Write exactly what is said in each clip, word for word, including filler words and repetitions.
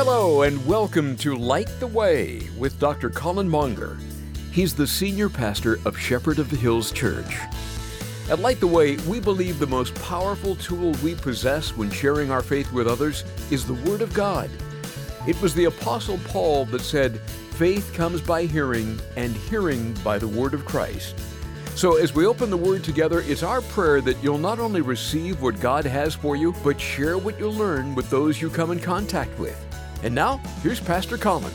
Hello and welcome to Light the Way with Doctor Colin Monger. He's the senior pastor of Shepherd of the Hills Church. At Light the Way, we believe the most powerful tool we possess when sharing our faith with others is the Word of God. It was the Apostle Paul that said, "Faith comes by hearing, and hearing by the Word of Christ." So as we open the Word together, it's our prayer that you'll not only receive what God has for you, but share what you learn with those you come in contact with. And now, here's Pastor Colin.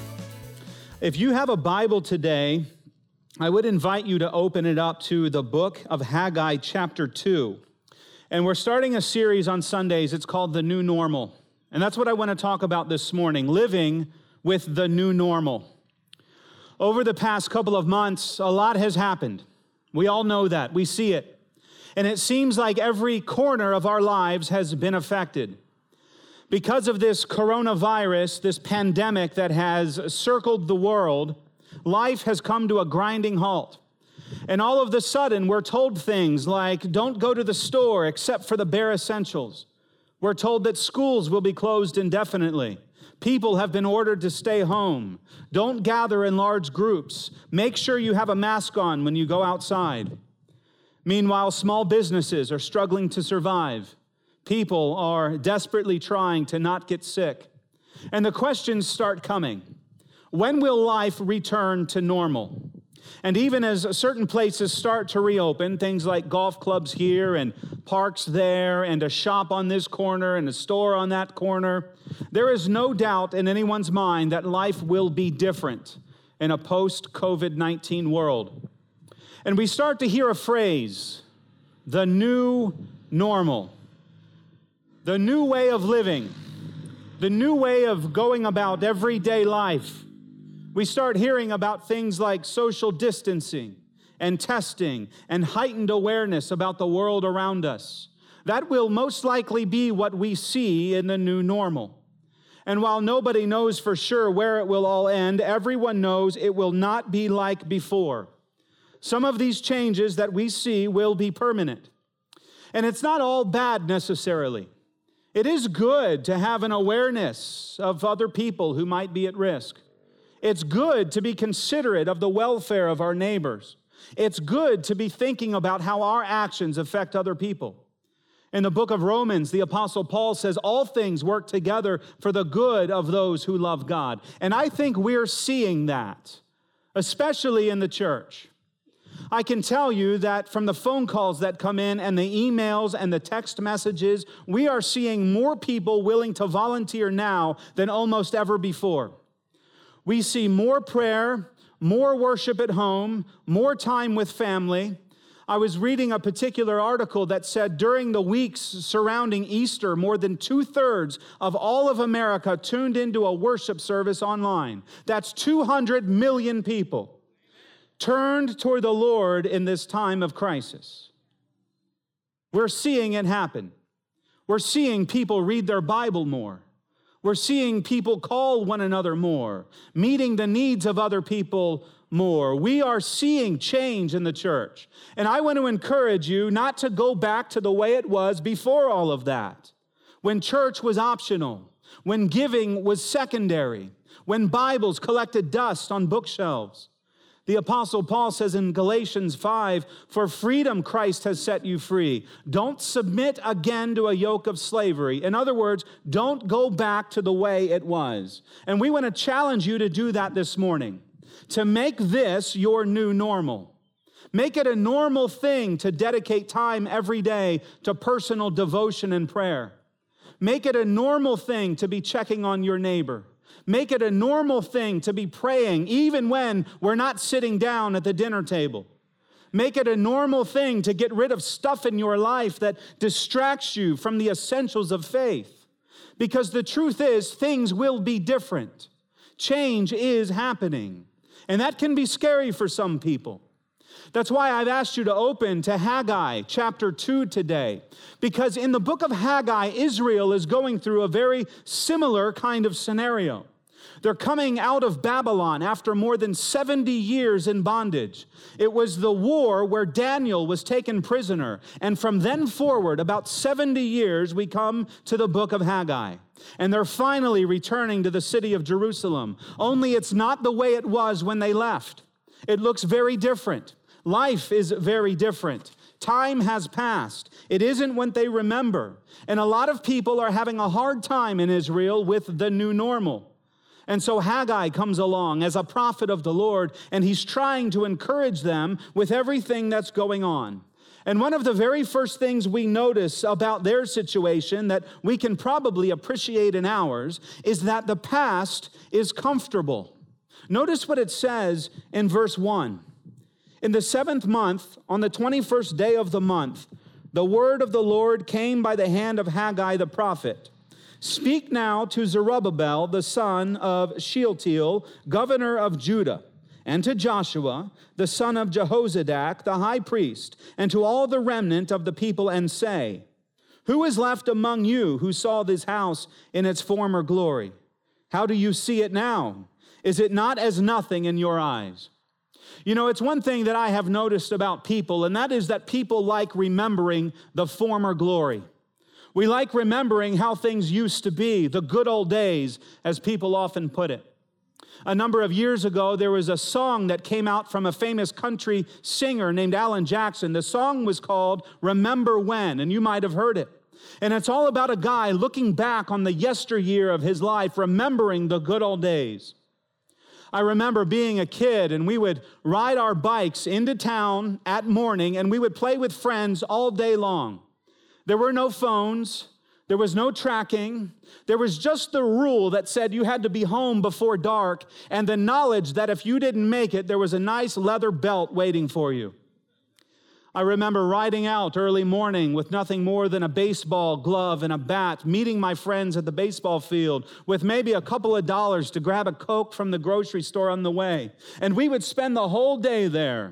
If you have a Bible today, I would invite you to open it up to the book of Haggai, chapter two. And we're starting a series on Sundays. It's called The New Normal. And that's what I want to talk about this morning, living with the new normal. Over the past couple of months, a lot has happened. We all know that. We see it. And it seems like every corner of our lives has been affected. Because of this coronavirus, this pandemic that has circled the world, life has come to a grinding halt. And all of a sudden, we're told things like, don't go to the store except for the bare essentials. We're told that schools will be closed indefinitely. People have been ordered to stay home. Don't gather in large groups. Make sure you have a mask on when you go outside. Meanwhile, small businesses are struggling to survive. People are desperately trying to not get sick. And the questions start coming. When will life return to normal? And even as certain places start to reopen, things like golf clubs here and parks there and a shop on this corner and a store on that corner, there is no doubt in anyone's mind that life will be different in a post-COVID nineteen world. And we start to hear a phrase, the new normal, the new way of living, the new way of going about everyday life. We start hearing about things like social distancing and testing and heightened awareness about the world around us. That will most likely be what we see in the new normal. And while nobody knows for sure where it will all end, everyone knows it will not be like before. Some of these changes that we see will be permanent. And it's not all bad necessarily. It is good to have an awareness of other people who might be at risk. It's good to be considerate of the welfare of our neighbors. It's good to be thinking about how our actions affect other people. In the book of Romans, the Apostle Paul says, all things work together for the good of those who love God. And I think we're seeing that, especially in the church. I can tell you that from the phone calls that come in and the emails and the text messages, we are seeing more people willing to volunteer now than almost ever before. We see more prayer, more worship at home, more time with family. I was reading a particular article that said during the weeks surrounding Easter, more than two-thirds of all of America tuned into a worship service online. That's two hundred million people turned toward the Lord in this time of crisis. We're seeing it happen. We're seeing people read their Bible more. We're seeing people call one another more, meeting the needs of other people more. We are seeing change in the church. And I want to encourage you not to go back to the way it was before all of that, when church was optional, when giving was secondary, when Bibles collected dust on bookshelves. The Apostle Paul says in Galatians five, for freedom Christ has set you free. Don't submit again to a yoke of slavery. In other words, don't go back to the way it was. And we want to challenge you to do that this morning, to make this your new normal. Make it a normal thing to dedicate time every day to personal devotion and prayer. Make it a normal thing to be checking on your neighbor. Make it a normal thing to be praying even when we're not sitting down at the dinner table. Make it a normal thing to get rid of stuff in your life that distracts you from the essentials of faith. Because the truth is, things will be different. Change is happening. And that can be scary for some people. That's why I've asked you to open to Haggai chapter two today. Because in the book of Haggai, Israel is going through a very similar kind of scenario. They're coming out of Babylon after more than seventy years in bondage. It was the war where Daniel was taken prisoner. And from then forward, about seventy years, we come to the book of Haggai. And they're finally returning to the city of Jerusalem. Only it's not the way it was when they left. It looks very different. Life is very different. Time has passed. It isn't what they remember. And a lot of people are having a hard time in Israel with the new normal. And so Haggai comes along as a prophet of the Lord, and he's trying to encourage them with everything that's going on. And one of the very first things we notice about their situation that we can probably appreciate in ours is that the past is comfortable. Notice what it says in verse one. In the seventh month, on the twenty-first day of the month, the word of the Lord came by the hand of Haggai the prophet. Speak now to Zerubbabel, the son of Shealtiel, governor of Judah, and to Joshua, the son of Jehozadak, the high priest, and to all the remnant of the people, and say, who is left among you who saw this house in its former glory? How do you see it now? Is it not as nothing in your eyes? You know, it's one thing that I have noticed about people, and that is that people like remembering the former glory. We like remembering how things used to be, the good old days, as people often put it. A number of years ago, there was a song that came out from a famous country singer named Alan Jackson. The song was called Remember When, and you might have heard it. And it's all about a guy looking back on the yesteryear of his life, remembering the good old days. I remember being a kid, and we would ride our bikes into town at morning, and we would play with friends all day long. There were no phones. There was no tracking. There was just the rule that said you had to be home before dark, and the knowledge that if you didn't make it, there was a nice leather belt waiting for you. I remember riding out early morning with nothing more than a baseball glove and a bat, meeting my friends at the baseball field with maybe a couple of dollars to grab a Coke from the grocery store on the way. And we would spend the whole day there.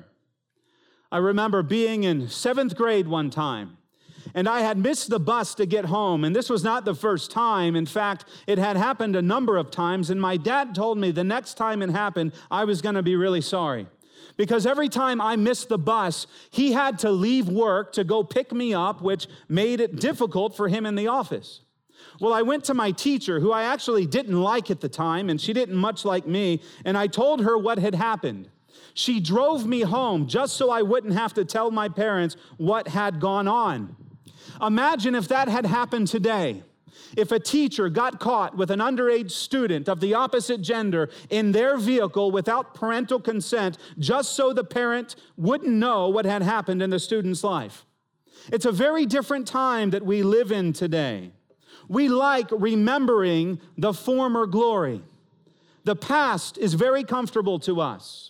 I remember being in seventh grade one time, and I had missed the bus to get home, and this was not the first time. In fact, it had happened a number of times, and my dad told me the next time it happened, I was going to be really sorry. Because every time I missed the bus, he had to leave work to go pick me up, which made it difficult for him in the office. Well, I went to my teacher, who I actually didn't like at the time, and she didn't much like me, and I told her what had happened. She drove me home just so I wouldn't have to tell my parents what had gone on. Imagine if that had happened today. If a teacher got caught with an underage student of the opposite gender in their vehicle without parental consent, just so the parent wouldn't know what had happened in the student's life. It's a very different time that we live in today. We like remembering the former glory. The past is very comfortable to us.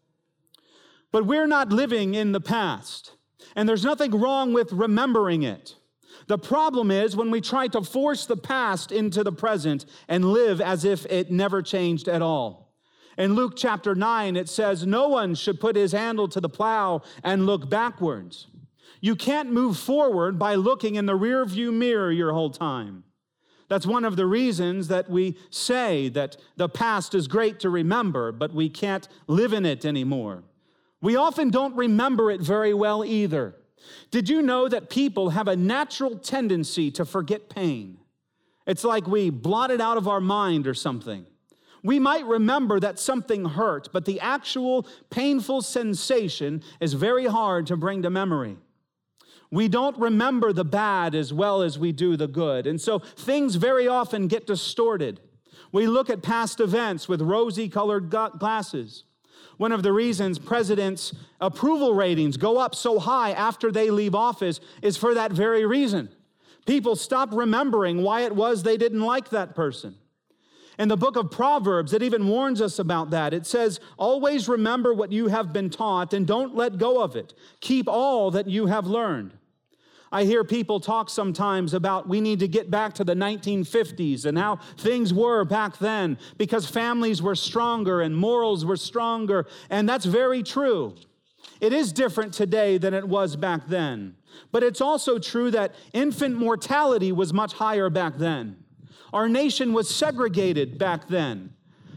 But we're not living in the past. And there's nothing wrong with remembering it. The problem is when we try to force the past into the present and live as if it never changed at all. In Luke chapter nine, it says, no one should put his handle to the plow and look backwards. You can't move forward by looking in the rearview mirror your whole time. That's one of the reasons that we say that the past is great to remember, but we can't live in it anymore. We often don't remember it very well either. Did you know that people have a natural tendency to forget pain? It's like we blot it out of our mind or something. We might remember that something hurt, but the actual painful sensation is very hard to bring to memory. We don't remember the bad as well as we do the good, and so things very often get distorted. We look at past events with rosy-colored glasses. One of the reasons presidents' approval ratings go up so high after they leave office is for that very reason. People stop remembering why it was they didn't like that person. In the book of Proverbs, it even warns us about that. It says, always remember what you have been taught and don't let go of it. Keep all that you have learned. I hear people talk sometimes about we need to get back to the nineteen fifties and how things were back then because families were stronger and morals were stronger, and that's very true. It is different today than it was back then, but it's also true that infant mortality was much higher back then. Our nation was segregated back then.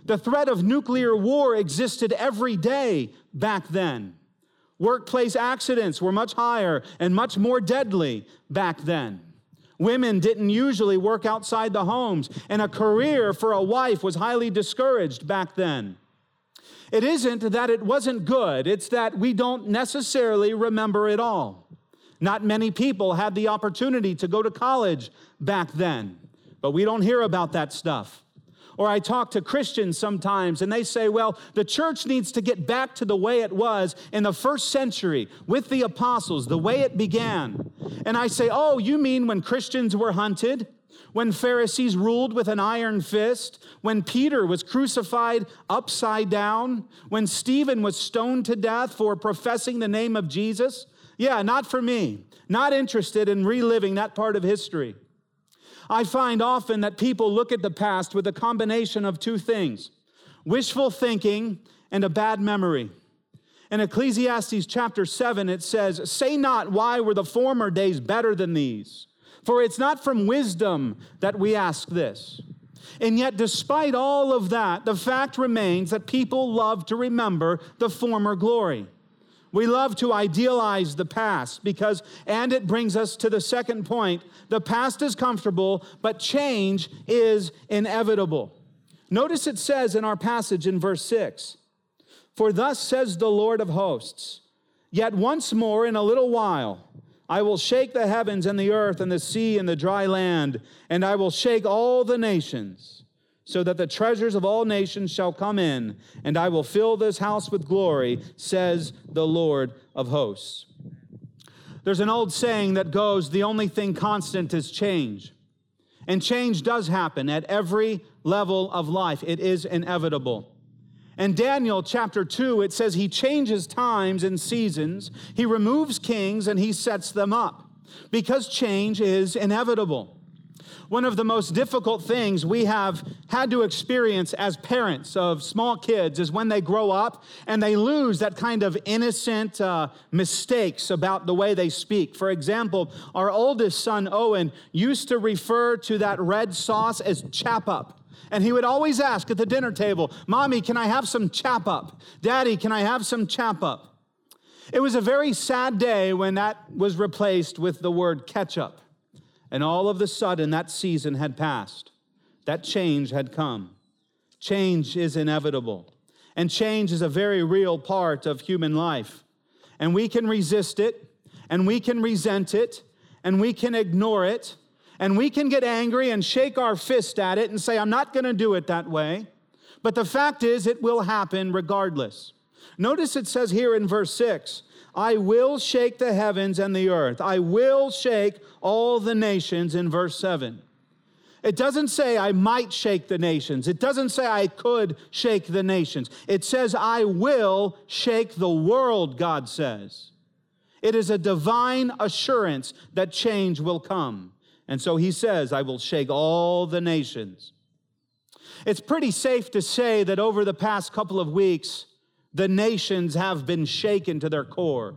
The threat of nuclear war existed every day back then. Workplace accidents were much higher and much more deadly back then. Women didn't usually work outside the homes, and a career for a wife was highly discouraged back then. It isn't that it wasn't good, it's that we don't necessarily remember it all. Not many people had the opportunity to go to college back then, but we don't hear about that stuff. Or I talk to Christians sometimes and they say, well, the church needs to get back to the way it was in the first century with the apostles, the way it began. And I say, oh, you mean when Christians were hunted? When Pharisees ruled with an iron fist? When Peter was crucified upside down? When Stephen was stoned to death for professing the name of Jesus? Yeah, not for me. Not interested in reliving that part of history. I find often that people look at the past with a combination of two things: wishful thinking and a bad memory. In Ecclesiastes chapter seven, it says, "Say not, why were the former days better than these? For it's not from wisdom that we ask this." And yet, despite all of that, the fact remains that people love to remember the former glory. We love to idealize the past because, and it brings us to the second point, the past is comfortable, but change is inevitable. Notice it says in our passage in verse six, "For thus says the Lord of hosts, yet once more in a little while, I will shake the heavens and the earth and the sea and the dry land, and I will shake all the nations, so that the treasures of all nations shall come in, and I will fill this house with glory, says the Lord of hosts." There's an old saying that goes, the only thing constant is change. And change does happen at every level of life. It is inevitable. In Daniel chapter two, it says he changes times and seasons. He removes kings and he sets them up because change is inevitable. One of the most difficult things we have had to experience as parents of small kids is when they grow up and they lose that kind of innocent uh, mistakes about the way they speak. For example, our oldest son, Owen, used to refer to that red sauce as chap up. And he would always ask at the dinner table, "Mommy, can I have some chap up? Daddy, can I have some chap up?" It was a very sad day when that was replaced with the word ketchup. And all of a sudden, that season had passed. That change had come. Change is inevitable. And change is a very real part of human life. And we can resist it, and we can resent it, and we can ignore it, and we can get angry and shake our fist at it and say, "I'm not going to do it that way." But the fact is, it will happen regardless. Notice it says here in verse six, "I will shake the heavens and the earth. I will shake all the nations," in verse seven. It doesn't say I might shake the nations. It doesn't say I could shake the nations. It says I will shake the world, God says. It is a divine assurance that change will come. And so he says, I will shake all the nations. It's pretty safe to say that over the past couple of weeks, the nations have been shaken to their core.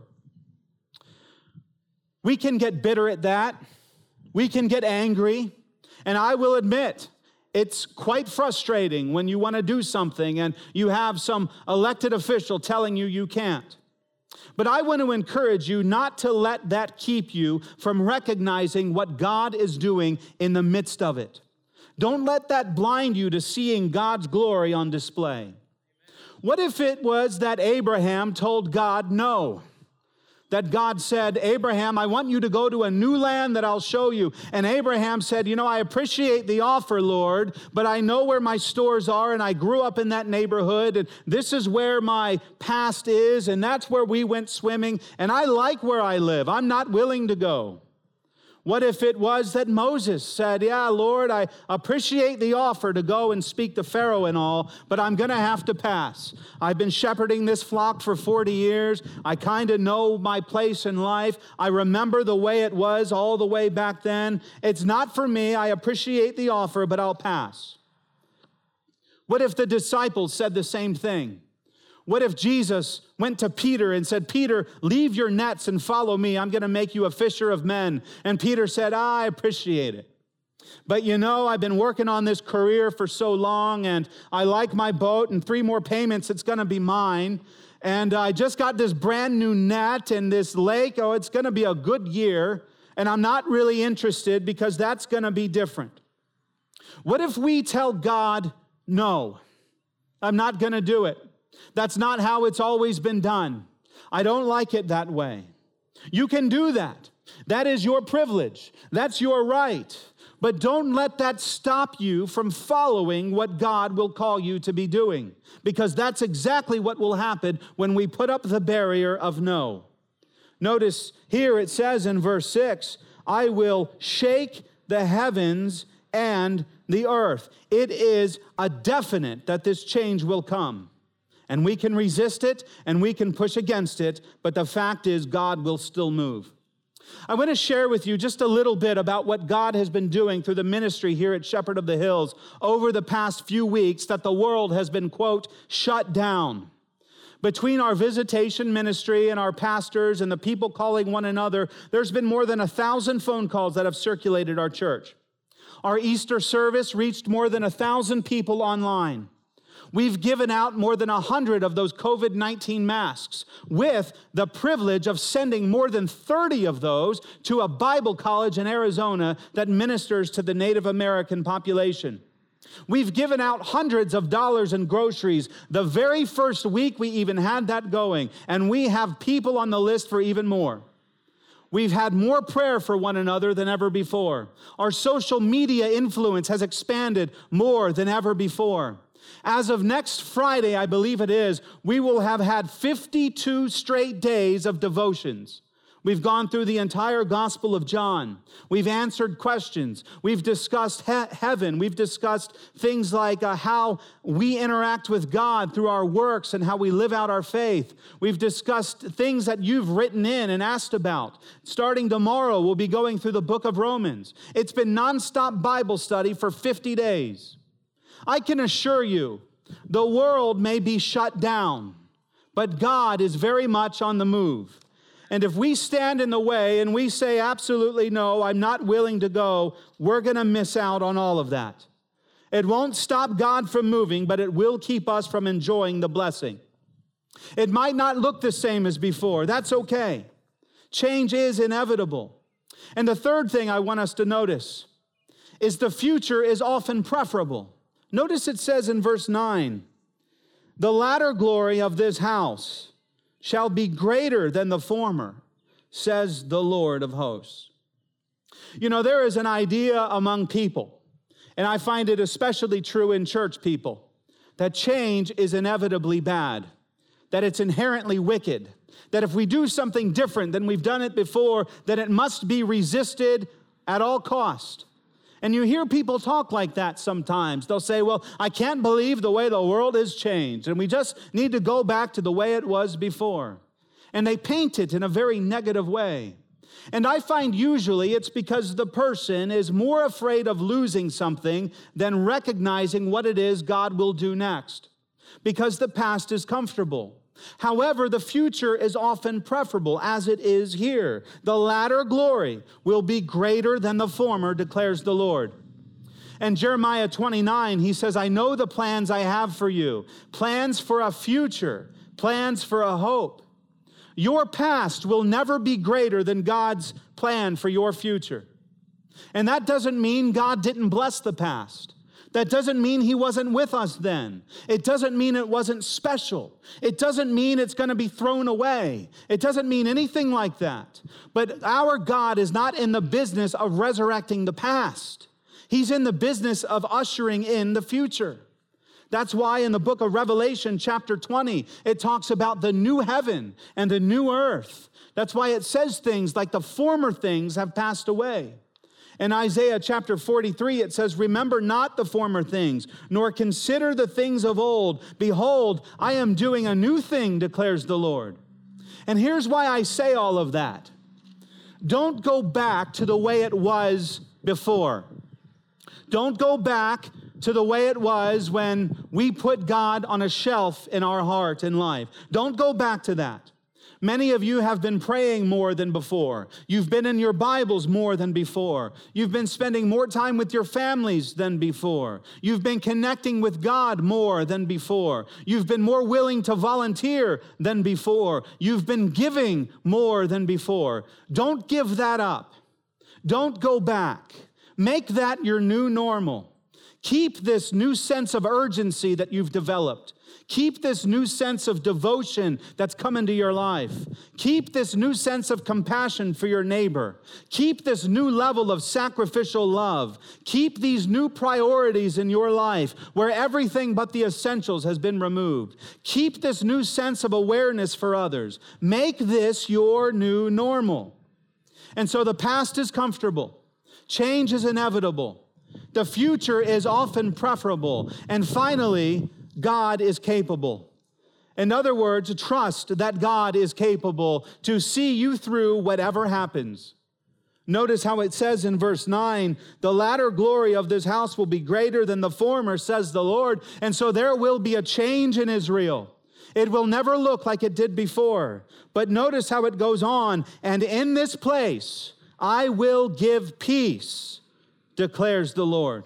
We can get bitter at that. We can get angry. And I will admit, it's quite frustrating when you want to do something and you have some elected official telling you you can't. But I want to encourage you not to let that keep you from recognizing what God is doing in the midst of it. Don't let that blind you to seeing God's glory on display. What if it was that Abraham told God no? That God said, Abraham, I want you to go to a new land that I'll show you. And Abraham said, you know, I appreciate the offer, Lord, but I know where my stores are, and I grew up in that neighborhood, and this is where my past is, and that's where we went swimming, and I like where I live. I'm not willing to go. What if it was that Moses said, yeah, Lord, I appreciate the offer to go and speak to Pharaoh and all, but I'm going to have to pass. I've been shepherding this flock for forty years. I kind of know my place in life. I remember the way it was all the way back then. It's not for me. I appreciate the offer, but I'll pass. What if the disciples said the same thing? What if Jesus went to Peter and said, Peter, leave your nets and follow me. I'm going to make you a fisher of men. And Peter said, ah, I appreciate it. But you know, I've been working on this career for so long, and I like my boat, and three more payments, it's going to be mine. And I just got this brand new net and this lake. Oh, it's going to be a good year. And I'm not really interested because that's going to be different. What if we tell God, no, I'm not going to do it. That's not how it's always been done. I don't like it that way. You can do that. That is your privilege. That's your right. But don't let that stop you from following what God will call you to be doing, because that's exactly what will happen when we put up the barrier of no. Notice here it says in verse six, I will shake the heavens and the earth. It is a definite that this change will come. And we can resist it and we can push against it, but the fact is God will still move. I want to share with you just a little bit about what God has been doing through the ministry here at Shepherd of the Hills over the past few weeks that the world has been, quote, shut down. Between our visitation ministry and our pastors and the people calling one another, there's been more than a thousand phone calls that have circulated our church. Our Easter service reached more than a thousand people online. We've given out more than a hundred of those covid nineteen masks with the privilege of sending more than thirty of those to a Bible college in Arizona that ministers to the Native American population. We've given out hundreds of dollars in groceries the very first week we even had that going, and we have people on the list for even more. We've had more prayer for one another than ever before. Our social media influence has expanded more than ever before. As of next Friday, I believe it is, we will have had fifty-two straight days of devotions. We've gone through the entire Gospel of John. We've answered questions. We've discussed he- heaven. We've discussed things like uh, how we interact with God through our works and how we live out our faith. We've discussed things that you've written in and asked about. Starting tomorrow, we'll be going through the book of Romans. It's been nonstop Bible study for fifty days. I can assure you, the world may be shut down, but God is very much on the move. And if we stand in the way and we say, absolutely no, I'm not willing to go, we're going to miss out on all of that. It won't stop God from moving, but it will keep us from enjoying the blessing. It might not look the same as before. That's okay. Change is inevitable. And the third thing I want us to notice is the future is often preferable. Notice it says in verse nine, the latter glory of this house shall be greater than the former, says the Lord of hosts. You know, there is an idea among people, and I find it especially true in church people, that change is inevitably bad, that it's inherently wicked, that if we do something different than we've done it before, that it must be resisted at all cost. And you hear people talk like that sometimes. They'll say, well, I can't believe the way the world has changed, and we just need to go back to the way it was before. And they paint it in a very negative way. And I find usually it's because the person is more afraid of losing something than recognizing what it is God will do next, because the past is comfortable. However, the future is often preferable, as it is here. The latter glory will be greater than the former, declares the Lord. And Jeremiah twenty-nine, he says, I know the plans I have for you, plans for a future, plans for a hope. Your past will never be greater than God's plan for your future. And that doesn't mean God didn't bless the past. That doesn't mean he wasn't with us then. It doesn't mean it wasn't special. It doesn't mean it's going to be thrown away. It doesn't mean anything like that. But our God is not in the business of resurrecting the past. He's in the business of ushering in the future. That's why in the book of Revelation, chapter twenty, it talks about the new heaven and the new earth. That's why it says things like the former things have passed away. In Isaiah chapter forty-three, it says, remember not the former things, nor consider the things of old. Behold, I am doing a new thing, declares the Lord. And here's why I say all of that. Don't go back to the way it was before. Don't go back to the way it was when we put God on a shelf in our heart and life. Don't go back to that. Many of you have been praying more than before. You've been in your Bibles more than before. You've been spending more time with your families than before. You've been connecting with God more than before. You've been more willing to volunteer than before. You've been giving more than before. Don't give that up. Don't go back. Make that your new normal. Keep this new sense of urgency that you've developed. Keep this new sense of devotion that's come into your life. Keep this new sense of compassion for your neighbor. Keep this new level of sacrificial love. Keep these new priorities in your life where everything but the essentials has been removed. Keep this new sense of awareness for others. Make this your new normal. And so the past is comfortable. Change is inevitable. The future is often preferable. And finally, God is capable. In other words, trust that God is capable to see you through whatever happens. Notice how it says in verse nine, the latter glory of this house will be greater than the former, says the Lord. And so there will be a change in Israel. It will never look like it did before. But notice how it goes on. And in this place, I will give peace, declares the Lord.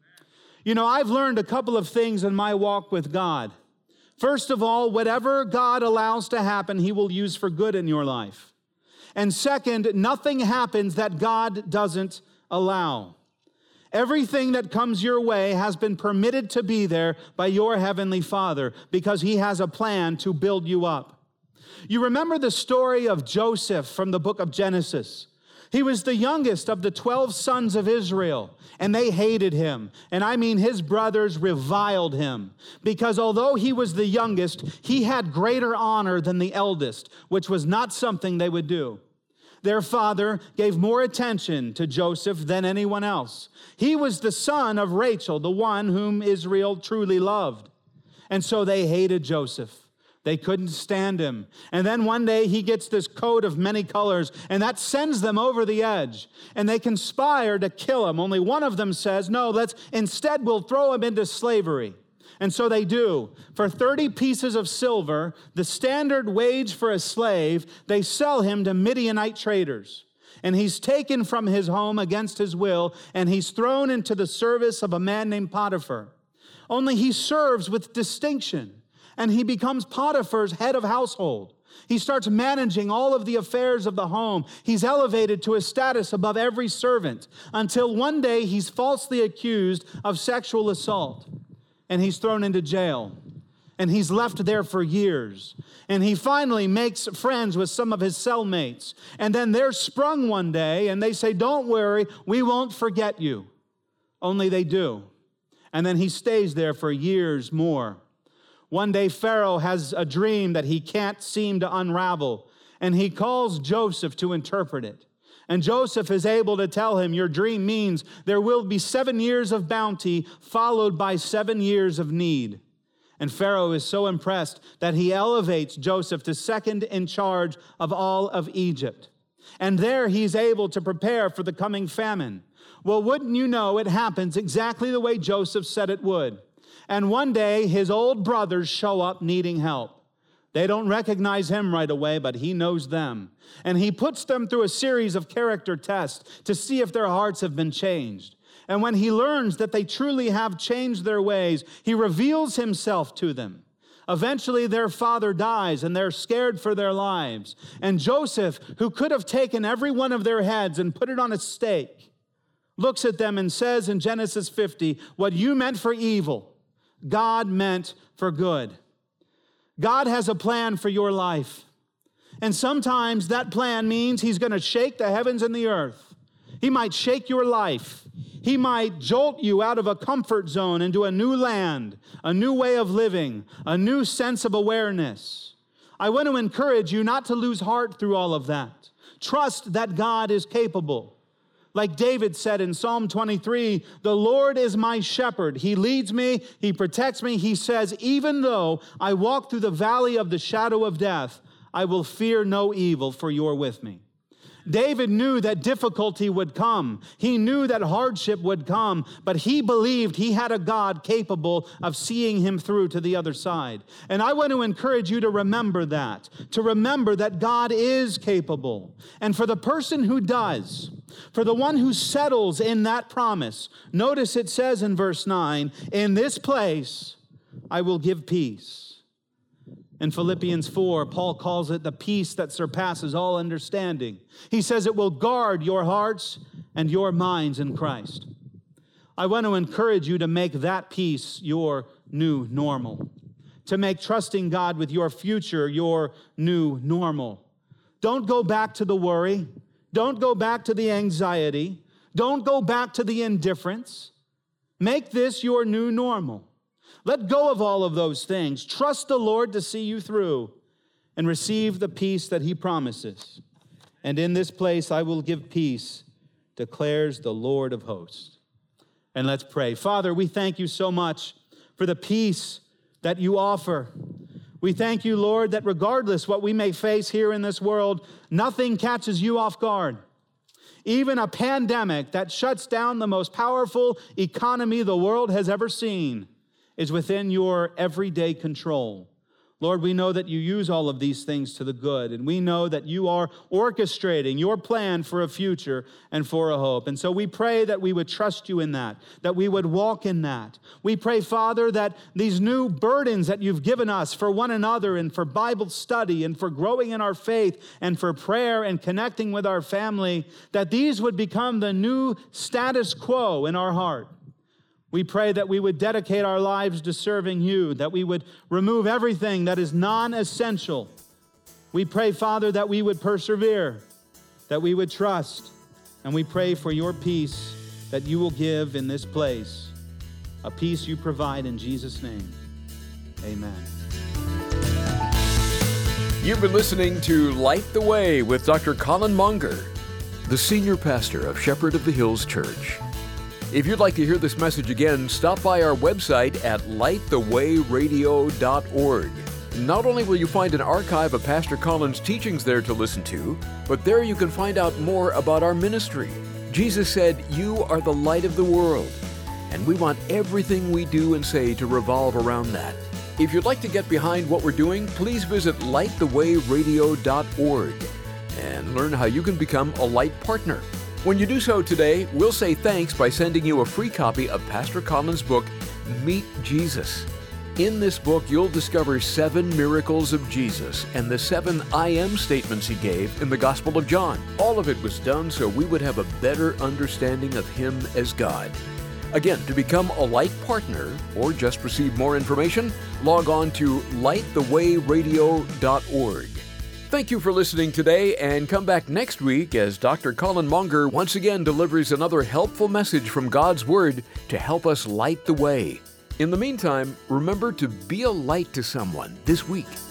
You know, I've learned a couple of things in my walk with God. First of all, whatever God allows to happen, He will use for good in your life. And second, nothing happens that God doesn't allow. Everything that comes your way has been permitted to be there by your Heavenly Father because He has a plan to build you up. You remember the story of Joseph from the book of Genesis. He was the youngest of the twelve sons of Israel, and they hated him. And I mean, his brothers reviled him because although he was the youngest, he had greater honor than the eldest, which was not something they would do. Their father gave more attention to Joseph than anyone else. He was the son of Rachel, the one whom Israel truly loved. And so they hated Joseph. They couldn't stand him. And then one day he gets this coat of many colors, and that sends them over the edge. And they conspire to kill him. Only one of them says, no, let's instead we'll throw him into slavery. And so they do. For thirty pieces of silver, the standard wage for a slave, they sell him to Midianite traders. And he's taken from his home against his will, and he's thrown into the service of a man named Potiphar. Only he serves with distinction. And he becomes Potiphar's head of household. He starts managing all of the affairs of the home. He's elevated to a status above every servant until one day he's falsely accused of sexual assault. And he's thrown into jail. And he's left there for years. And he finally makes friends with some of his cellmates. And then they're sprung one day and they say, don't worry, we won't forget you. Only they do. And then he stays there for years more. One day, Pharaoh has a dream that he can't seem to unravel, and he calls Joseph to interpret it. And Joseph is able to tell him, your dream means there will be seven years of bounty followed by seven years of need. And Pharaoh is so impressed that he elevates Joseph to second in charge of all of Egypt. And there he's able to prepare for the coming famine. Well, wouldn't you know, it happens exactly the way Joseph said it would. And one day, his old brothers show up needing help. They don't recognize him right away, but he knows them. And he puts them through a series of character tests to see if their hearts have been changed. And when he learns that they truly have changed their ways, he reveals himself to them. Eventually, their father dies, and they're scared for their lives. And Joseph, who could have taken every one of their heads and put it on a stake, looks at them and says in Genesis fifty, what you meant for evil, God meant for good. God has a plan for your life. And sometimes that plan means He's going to shake the heavens and the earth. He might shake your life. He might jolt you out of a comfort zone into a new land, a new way of living, a new sense of awareness. I want to encourage you not to lose heart through all of that. Trust that God is capable. Like David said in Psalm twenty-three, the Lord is my shepherd. He leads me, He protects me. He says, even though I walk through the valley of the shadow of death, I will fear no evil, for you're with me. David knew that difficulty would come. He knew that hardship would come, but he believed he had a God capable of seeing him through to the other side. And I want to encourage you to remember that, to remember that God is capable. And for the person who does, for the one who settles in that promise, notice it says in verse nine, in this place I will give peace. In Philippians four, Paul calls it the peace that surpasses all understanding. He says it will guard your hearts and your minds in Christ. I want to encourage you to make that peace your new normal, to make trusting God with your future your new normal. Don't go back to the worry. Don't go back to the anxiety. Don't go back to the indifference. Make this your new normal. Let go of all of those things. Trust the Lord to see you through and receive the peace that he promises. And in this place I will give peace, declares the Lord of hosts. And let's pray. Father, we thank you so much for the peace that you offer. We thank you, Lord, that regardless what we may face here in this world, nothing catches you off guard. Even a pandemic that shuts down the most powerful economy the world has ever seen is within your everyday control. Lord, we know that you use all of these things to the good, and we know that you are orchestrating your plan for a future and for a hope. And so we pray that we would trust you in that, that we would walk in that. We pray, Father, that these new burdens that you've given us for one another and for Bible study and for growing in our faith and for prayer and connecting with our family, that these would become the new status quo in our heart. We pray that we would dedicate our lives to serving you, that we would remove everything that is non-essential. We pray, Father, that we would persevere, that we would trust, and we pray for your peace that you will give in this place, a peace you provide in Jesus' name. Amen. You've been listening to Light the Way with Doctor Colin Monger, the senior pastor of Shepherd of the Hills Church. If you'd like to hear this message again, stop by our website at light the way radio dot org. Not only will you find an archive of Pastor Colin's teachings there to listen to, but there you can find out more about our ministry. Jesus said, "You are the light of the world," and we want everything we do and say to revolve around that. If you'd like to get behind what we're doing, please visit light the way radio dot org and learn how you can become a Light partner. When you do so today, we'll say thanks by sending you a free copy of Pastor Colin's book, Meet Jesus. In this book, you'll discover seven miracles of Jesus and the seven I am statements he gave in the Gospel of John. All of it was done so we would have a better understanding of him as God. Again, to become a Light partner or just receive more information, log on to light the way radio dot org. Thank you for listening today, and come back next week as Doctor Colin Monger once again delivers another helpful message from God's Word to help us light the way. In the meantime, remember to be a light to someone this week.